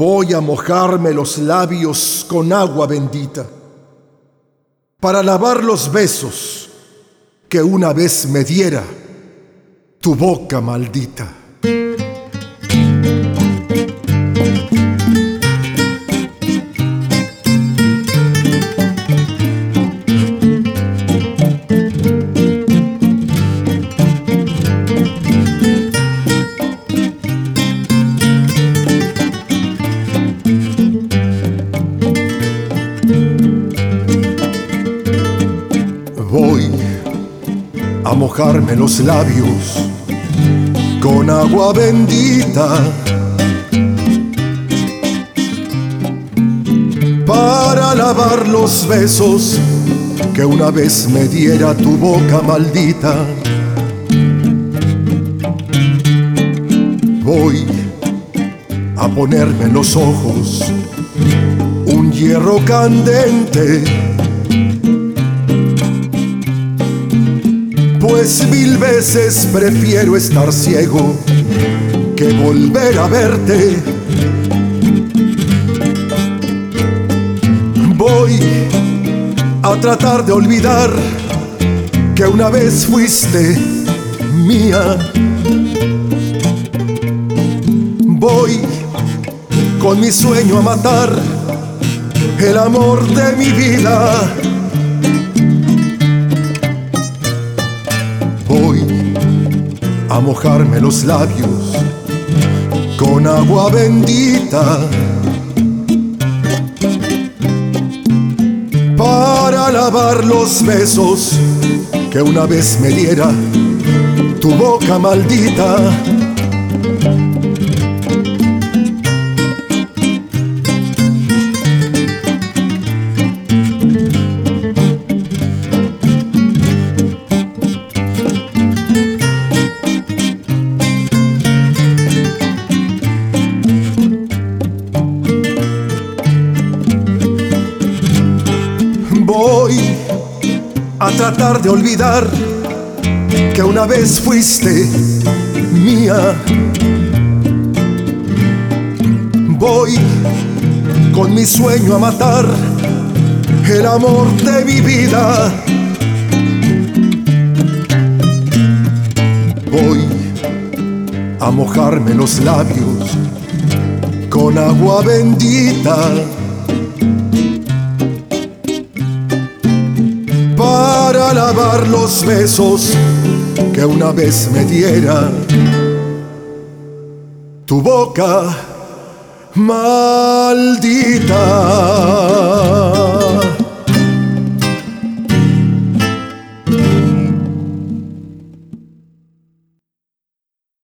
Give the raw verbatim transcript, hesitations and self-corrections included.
Voy a mojarme los labios con agua bendita para lavar los besos que una vez me diera tu boca maldita. Voy a mojarme los labios con agua bendita para lavar los besos que una vez me diera tu boca maldita. Voy a ponerme en los ojos un hierro candente, pues mil veces prefiero estar ciego que volver a verte. Voy a tratar de olvidar que una vez fuiste mía. Voy con mi sueño a matar el amor de mi vida. Voy a mojarme los labios con agua bendita para lavar los besos que una vez me diera tu boca maldita. Voy a tratar de olvidar que una vez fuiste mía. Voy con mi sueño a matar el amor de mi vida. Voy a mojarme los labios con agua bendita para lavar los besos que una vez me diera tu boca maldita.